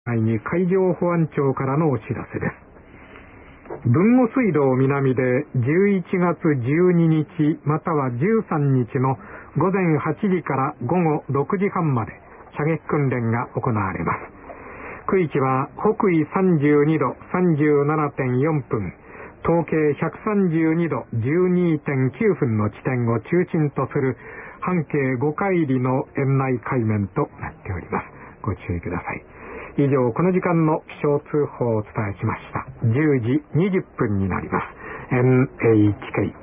に海上保安庁からのお知らせです。豊後水道南で11月12日または13日の午前8時から午後6時半まで射撃訓練が行われます。区域は北緯32度 37.4 分、東経132度 12.9 分の地点を中心とする半径5海里の円内海面となっております。ご注意ください。以上、この時間の気象通報をお伝えしました。10時20分になります。NHK